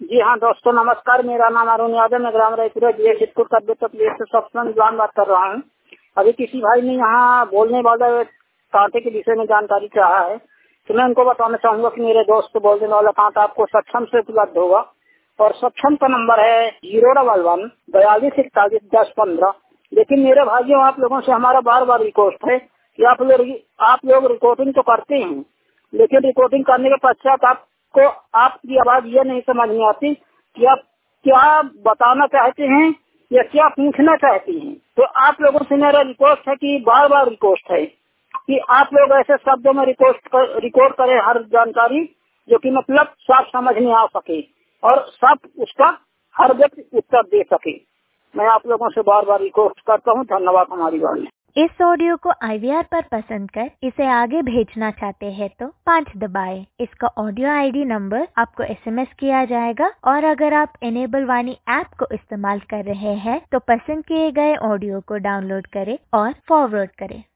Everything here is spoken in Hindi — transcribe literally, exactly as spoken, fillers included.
जी हाँ दोस्तों, नमस्कार। मेरा नाम अरुण यादव, मैं ग्राम रायपुर जिले चित्रकूट कस्बे से सत्संग विद्वान बात कर रहा हूँ। अभी किसी भाई ने यहाँ बोलने वाला कांटे के विषय में जानकारी चाहा है, तो मैं उनको बताना चाहूंगा कि मेरे दोस्त बोलने वाला कांटा आपको सक्षम से उपलब्ध होगा और सक्षम का नंबर है जीरो डबल वन बयालीस इकतालीस दस पंद्रह। लेकिन मेरे भाइयों, आप लोगों से हमारा बार बार रिक्वेस्ट है कि आप लोग आप लोग रिकॉर्डिंग तो करते हैं, लेकिन रिकॉर्डिंग करने के पश्चात आपको आपकी आवाज ये नहीं समझ में आती कि आप क्या बताना चाहते हैं या क्या पूछना चाहते हैं। तो आप लोगों से मेरा रिक्वेस्ट है कि बार बार रिक्वेस्ट है कि आप लोग ऐसे शब्दों में रिकॉर्ड कर, रिकॉर्ड करें हर जानकारी, जो कि मतलब साफ समझ में आ सके और साफ उसका हर व्यक्ति उत्तर दे सके। मैं आप लोगों से बार बार रिक्वेस्ट करता हूँ। धन्यवाद हमारी बात में। इस ऑडियो को आई वी आर पर पसंद कर इसे आगे भेजना चाहते हैं तो पाँच दबाएं। इसका ऑडियो आई डी नंबर आपको एस एम एस किया जाएगा और अगर आप इनेबल वाणी ऐप को इस्तेमाल कर रहे हैं तो पसंद किए गए ऑडियो को डाउनलोड करें और फॉरवर्ड करें।